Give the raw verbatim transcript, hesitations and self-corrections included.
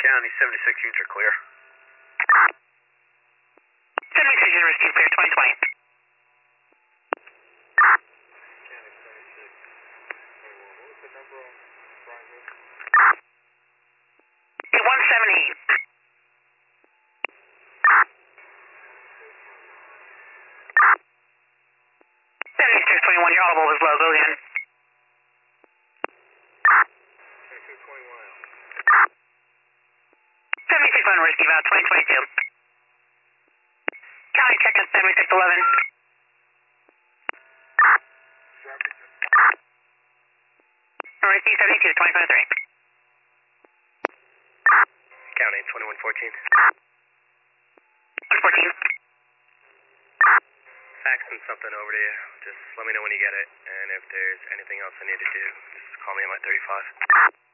County, seventy-six units are clear. seventy-six units received clear, twenty twenty. one seventy. seventy-six twenty-one, your audible was low, go again. seventy-six one, receive out, twenty twenty-two. County check-in, seventy-six eleven. Receive seventy-two, twenty twenty-three. County, twenty-one fourteen. one fourteen. Faxing something over to you. Just let me know when you get it, and if there's anything else I need to do, just call me at my thirty-five.